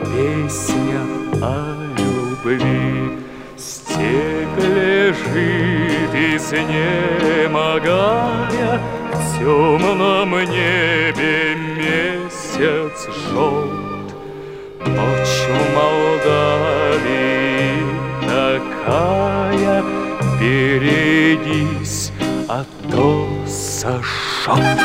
песня о любви. Степь лежит, изнемогая, в темном небе месяц желт. Ночь в Молдавии такая, берегись, а то сожжет.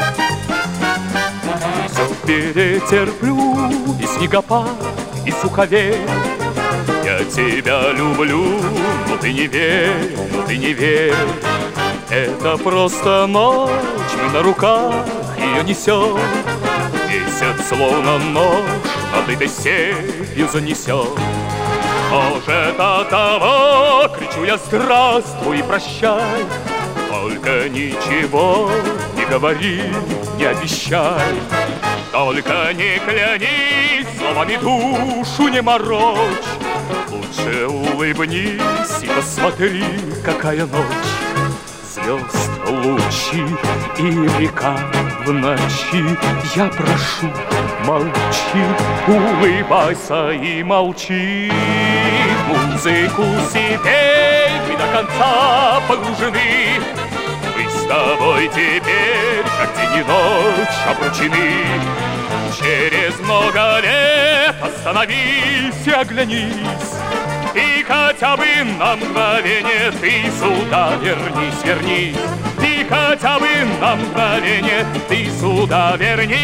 Все перетерплю, и снегопад, и суховей. Я тебя люблю, но ты не верь, но ты не верь. Это просто ночь, мы на руках ее несем. Месяц словно нож, над этой степью занесет. Может, от того, кричу я здравствуй и прощай. Только ничего не говори, не обещай. Только не клянись, словами душу не морочь. Лучше улыбнись и посмотри, какая ночь. Звезд лучи и река в ночи. Я прошу, молчи, улыбайся и молчи. Музыку себе мы до конца погружены. Мы с тобой теперь, как день и ночь, обручены. Через много лет остановись и оглянись. И хотя бы на мгновение ты сюда вернись, вернись. И хотя бы на мгновение ты сюда вернись.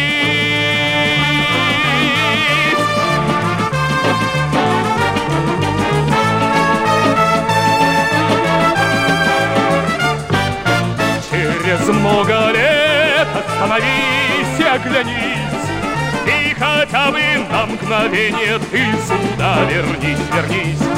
Через много лет остановись и оглянись. И хотя бы на мгновение ты сюда вернись, вернись.